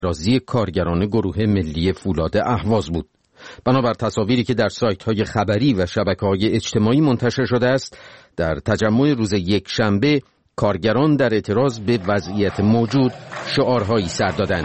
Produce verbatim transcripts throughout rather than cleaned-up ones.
اعتراضی کارگران گروه ملی فولاد اهواز بود. بنابر تصاویری که در سایت‌های خبری و شبکه‌های اجتماعی منتشر شده است، در تجمع روز یک شنبه کارگران در اعتراض به وضعیت موجود شعارهایی سر دادند.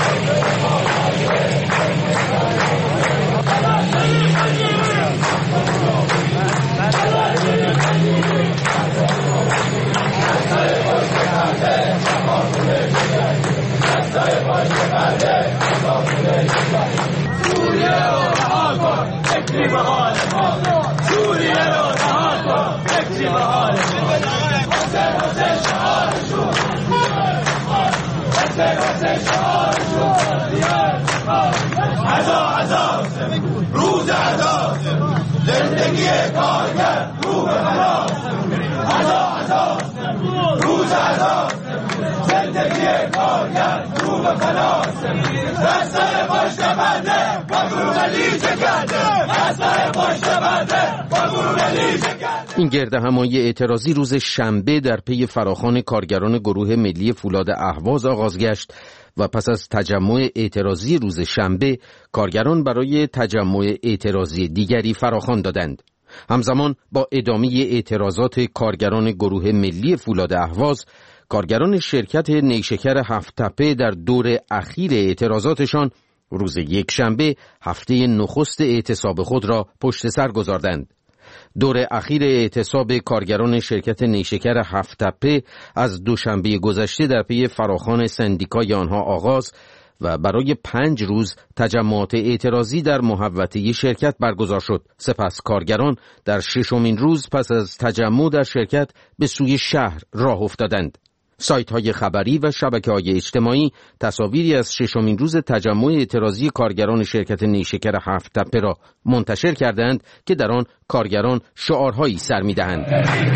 روز عزا زندگی کارگر رو به خلاص، عزا عزا روز عزا زندگی کارگر رو به خلاص، دستای پشت پرده با گروه لیچه کرده، دستای پشت پرده با گروه لیچه کرده. این گردهمایی اعتراضی روز شنبه در پی فراخوان کارگران گروه ملی فولاد اهواز آغاز گشت و پس از تجمع اعتراضی روز شنبه کارگران برای تجمع اعتراضی دیگری فراخوان دادند. همزمان با ادامه اعتراضات کارگران گروه ملی فولاد اهواز، کارگران شرکت نیشکر هفت تپه در دور اخیر اعتراضاتشان روز یک شنبه هفته نخست اعتصاب خود را پشت سر گذاردند. دور اخیر اعتصاب کارگران شرکت نیشکر هفت تپه از دوشنبه گذشته در پی فراخوان سندیکای آنها آغاز و برای پنج روز تجمعات اعتراضی در محوطه شرکت برگزار شد. سپس کارگران در ششمین روز پس از تجمع در شرکت به سوی شهر راه افتادند. سایت‌های خبری و شبکه‌های اجتماعی تصاویری از ششمین روز تجمع اعتراضی کارگران شرکت نیشکر هفت تپه را منتشر کردند که در آن کارگران شعارهایی سر می‌دهند.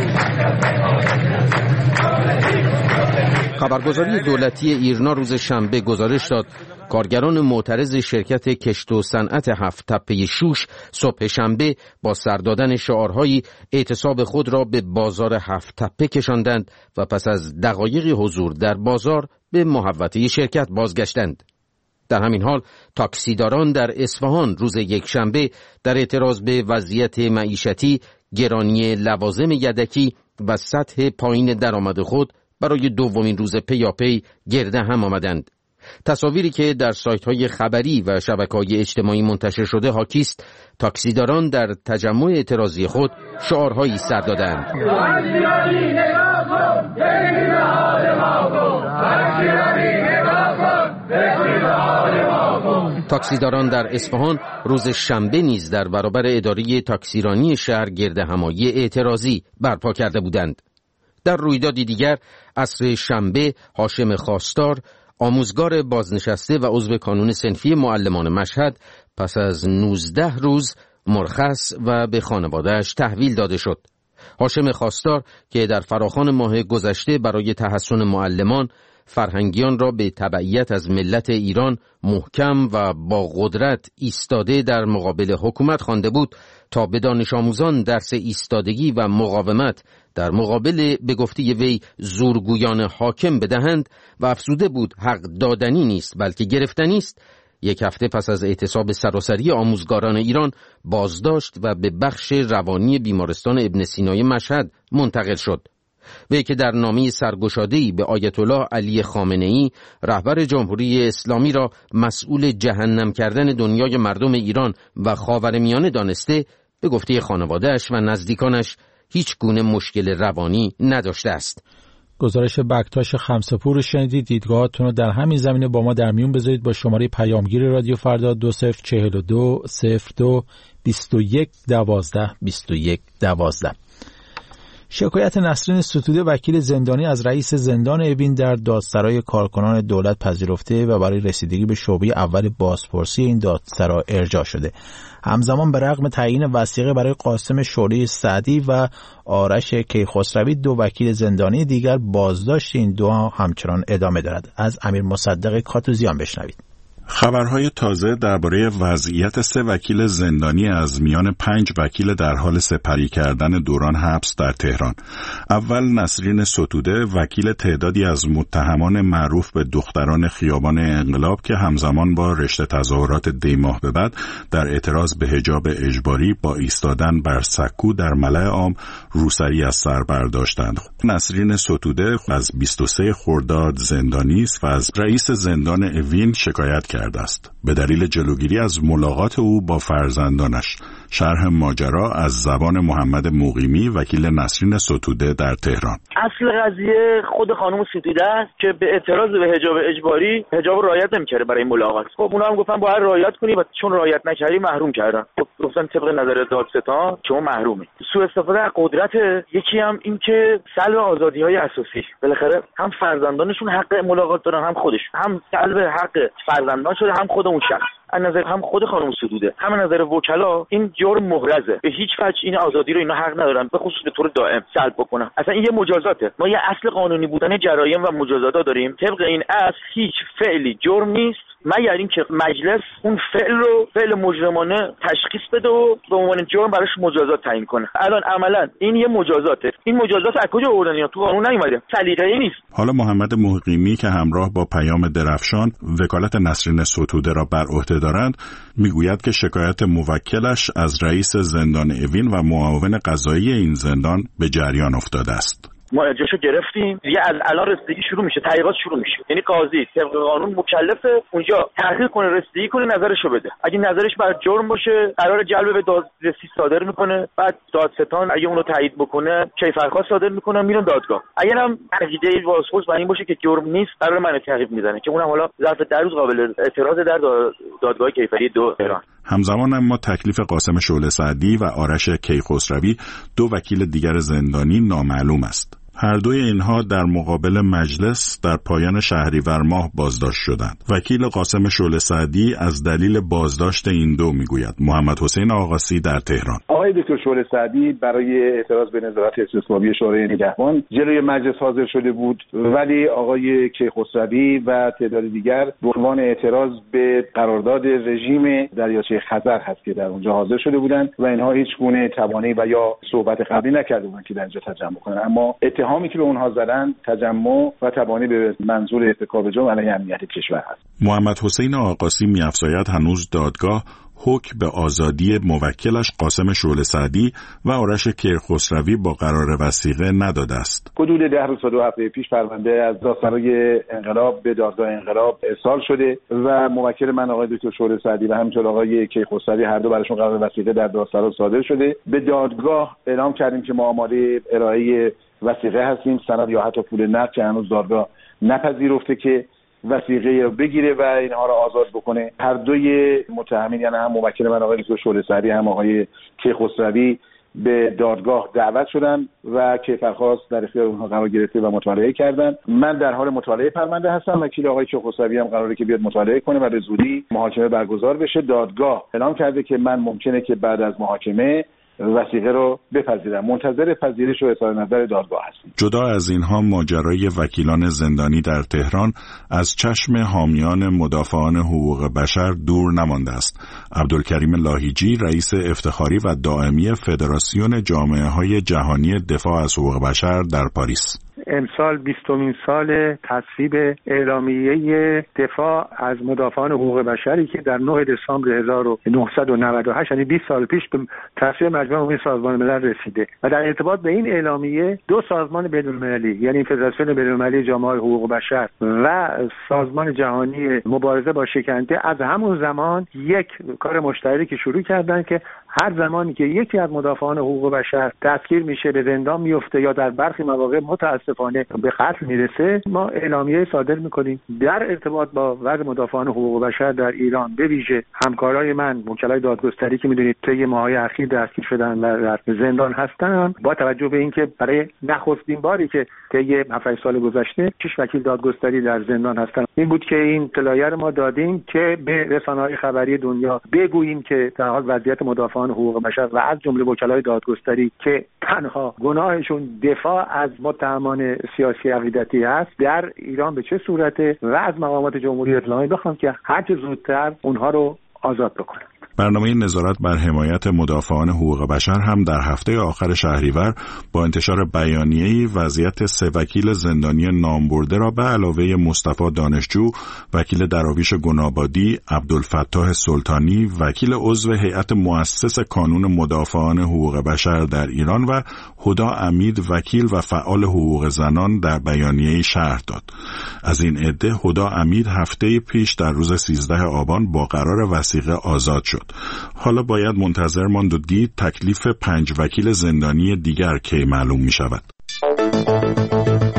خبرگزاری دولتی ایرنا روز شنبه گزارش داد کارگران معترض شرکت کشت و صنعت هفت تپه شوش صبح شنبه با سر دادن شعارهایی اعتصاب خود را به بازار هفت تپه کشاندند و پس از دقایقی حضور در بازار به محوطه شرکت بازگشتند. در همین حال تاکسیداران در اصفهان روز یکشنبه در اعتراض به وضعیت معیشتی، گرانی لوازم یدکی و سطح پایین درآمد خود برای دومین روز پیاپی گرده هم آمدند. تصاویری که در سایت‌های خبری و شبکه‌های اجتماعی منتشر شده حاکی است تاکسیداران در تجمع اعتراضی خود شعارهایی سر دادند. تاکسیداران در اصفهان روز شنبه نیز در برابر اداره تاکسیرانی شهر گردهمایی اعتراضی برپا کرده بودند. در رویدادی دیگر عصر شنبه هاشم خواستار، آموزگار بازنشسته و عضو کانون صنفی معلمان مشهد، پس از نوزده روز مرخص و به خانواده‌اش تحویل داده شد. هاشم خواستار که در فراخوان ماه گذشته برای تحسن معلمان فرهنگیان را به تبعیت از ملت ایران محکم و با قدرت ایستاده در مقابل حکومت خوانده بود تا به دانش آموزان درس ایستادگی و مقاومت در مقابل به گفته وی زورگویان حاکم بدهند و افزوده بود حق دادنی نیست بلکه گرفتنی است، یک هفته پس از اعتصاب سراسری آموزگاران ایران بازداشت و به بخش روانی بیمارستان ابن سینای مشهد منتقل شد. وی که در نامه سرگشاده‌ای به آیت الله علی خامنه‌ای رهبر جمهوری اسلامی را مسئول جهنم کردن دنیای مردم ایران و خاورمیانه دانسته، به گفته خانواده‌اش و نزدیکانش هیچ گونه مشکل روانی نداشته است. گزارش بکتاش خمسه‌پور رو شنیدید. دیدگاهاتون رو در همین زمینه با ما در میون بذارید با شماره پیامگیر رادیو فردا دو صفر چهل و دو صفر دو بیست و یک دوازده بیست و یک دوازده. شکایت نسرین ستوده وکیل زندانی از رئیس زندان اوین در دادسرای کارکنان دولت پذیرفته و برای رسیدگی به شعبه اول بازپرسی این دادسرا ارجاع شده. همزمان به رغم تعیین وثیقه برای قاسم شوری سعدی و آرش کیخسروی دو وکیل زندانی دیگر، بازداشت این دو همچنان ادامه دارد. از امیر مصدق کاتوزیان بشنوید. خبرهای تازه درباره وضعیت سه وکیل زندانی از میان پنج وکیل در حال سپری کردن دوران حبس در تهران. اول نسرین ستوده، وکیل تعدادی از متهمان معروف به دختران خیابان انقلاب که همزمان با رشته تظاهرات دیماه به بعد در اعتراض به حجاب اجباری با ایستادن بر سکو در ملأ عام روسری از سر برداشتند. نسرین ستوده از بیست و سه خرداد زندانی است و از رئیس زندان اوین شکایت کرد است به دلیل جلوگیری از ملاقات او با فرزندانش. شرح ماجرا از زبان محمد مقیمی، وکیل نسرین ستوده در تهران. اصل قضیه خود خانم ستوده است که به اعتراض به حجاب اجباری حجاب رعایت نمی‌کرده برای ملاقات. خب اونا هم گفتن باید رعایت کنی و چون رعایت نکردی محروم کردن. خب گفتن طبق نظر دادستان شما محرومی. سوء استفاده از قدرت، یکی هم این که سلب آزادی‌های اساسی. بالاخره هم فرزندانشون حق ملاقات دارن، هم خودش، هم سلب حق فرزندان شده، هم خود اون شخص. از نظر هم خود خانم ستوده، هم از نظر وکلا این جرم محرزه. به هیچ وجه این آزادی رو اینا حق ندارن به خصوص به طور دائم سلب بکنن. اصلا این یه مجازاته. ما یه اصل قانونی بودن جرایم و مجازات داریم. طبق این اصل هیچ فعلی جرم نیست مگر اینکه مجلس اون فعل رو فعل مجرمانه تشخیص بده و به عنوان جرم براش مجازات تعیین کنه. الان عملا این یه مجازاته. این مجازات از کجا آوردن؟ اینا تو قانون نیومده. سلیقه‌ای نیست. حالا محمد مقیمی که همراه با پیام درفشان وکالت نسرین ستوده را بر عهده دارند، میگوید که شکایت موکلش از رئیس زندان اوین و معاون قضایی این زندان به جریان افتاده است. ما اجازهشو گرفتیم، دیگه از الان رسیدگی شروع میشه، تحقیقات شروع میشه. یعنی قاضی طبق قانون مکلفه اونجا تحقیق کنه، رسیدگی کنه، نظرشو بده. اگه نظرش بر جرم باشه قرار جلب به دادرسی صادر میکنه، بعد دادستان اگه اونو تایید بکنه کیفرخواست صادر میکنه، میرن دادگاه. اگر هم عقیده بازپرس بر این باشه که جرم نیست قرار منو تعقیب میزنه که اونم حالا ظرف در روز قابل اعتراض در دادگاه کیفری دو تهران. همزمان اما تکلیف قاسم شعله سعدی و آرش کیخسروی، دو وکیل دیگر زندانی، نامعلوم است. هر دوی اینها در مقابل مجلس در پایان شهریور ماه بازداشت شدند. وکیل قاسم شعله سعدی از دلیل بازداشت این دو میگوید. محمد حسین آقاسی در تهران. آقای دکتر شعله سعدی برای اعتراض به نظارت استثنایی شورای نگهبان جلوی مجلس حاضر شده بود، ولی آقای کیخسروی و تعداد دیگر به عنوان اعتراض به قرارداد رژیم دریاچه خزر هست که در اونجا حاضر شده بودند و اینها هیچ گونه توانایی و یا صحبت قبلی نکرده بودند که در اینجا تجمع کنند. اما اتهامی که به اونها زدن تجمع و تبانی به منظور ارتکاب جرم علیه امنیت کشور هست. محمد حسین آقاسی می‌افزاید هنوز دادگاه حکم به آزادی موکلش قاسم شعله سعدی و آرش کیخسروی با قرار وثیقه نداده است. حدود ده روز تا دو هفته پیش پرونده از دادسرای انقلاب به دادگاه انقلاب ارسال شده و موکل من آقای دکتر شعله سعدی و همینطور آقای کیخسروی هر دو براشون قرار وثیقه در دادسرا صادر شده. به دادگاه اعلام کردیم که ما آماده ارائه وثیقه هستیم، سند یا حتی پول نقد که هنوز دادگاه نپذیرفته که وثیقه رو بگیره و اینها رو آزاد بکنه. هر دوی متهمین یعنی هم موکل من آقای دکتر شعله سعدی هم آقای کیخسروی به دادگاه دعوت شدن و کیفرخواست در اختیار اونها قرار گرفته و مطالعه کردن. من در حال مطالعه پرونده هستم. وکیل آقای کیخسروی هم قراره که بیاد مطالعه کنه و به زودی محاکمه برگزار بشه. دادگاه اعلام کرده که من ممکنه که بعد از محاکمه وثیقه رو بپذیرم. منتظر پذیرش و اظهار نظر دادگاه هستیم. جدا از اینها ماجرای وکیلان زندانی در تهران از چشم حامیان مدافعان حقوق بشر دور نمانده است. عبدالکریم لاهیجی، رئیس افتخاری و دائمی فدراسیون جامعه‌های جهانی دفاع از حقوق بشر در پاریس. امسال بیستمین سال تصویب اعلامیه دفاع از مدافعان حقوق بشری که در نه دسامبر هزار و نهصد و نود و هشت یعنی بیست سال پیش به تصویب مجمع عمومی سازمان ملل رسیده و در ارتباط به این اعلامیه دو سازمان بین‌المللی یعنی فدراسیون بین‌المللی جامعه‌های حقوق بشر و سازمان جهانی مبارزه با شکنجه از همون زمان یک کار مشترکی شروع کردن که هر زمانی که یکی از مدافعان حقوق بشر دستگیر میشه، به زندان میفته یا در برخی مواقع متاسفانه به قتل میرسه، ما اعلامیه صادر میکنیم در ارتباط با وضع مدافعان حقوق بشر در ایران. به ویژه همکارای من وکلای دادگستری که میدونید طی ماه‌های اخیر دستگیر شدن و در زندان هستن، با توجه به اینکه برای نخستین باری که طی هفت سال گذشته شش وکیل دادگستری در زندان هستن، این بود که این اطلاعیه ما دادیم که به رسانه‌های خبری دنیا بگوییم که در حال وضعیت مدافعان مدافعان حقوق بشر و از جمله وکلای دادگستری که تنها گناهشون دفاع از متهمان سیاسی عقیدتی است در ایران به چه صورته و از مقامات جمهوری اسلامی بخوام که هر چه زودتر اونها رو آزاد بکنن. برنامه نظارت بر حمایت مدافعان حقوق بشر هم در هفته آخر شهریور با انتشار بیانیه‌ای وضعیت سه وکیل زندانی نامبرده را به علاوه مصطفی دانشجو، وکیل دراویش گنابادی، عبدالفتاح سلطانی، وکیل عضو هیئت مؤسس کانون مدافعان حقوق بشر در ایران و هدا امید، وکیل و فعال حقوق زنان در بیانیه‌ای شرح داد. از این عده هدا امید هفته پیش در روز سیزده آبان با قرار وثیقه آزاد شد. حالا باید منتظر ماند و دید تکلیف پنج وکیل زندانی دیگر کی معلوم می شود.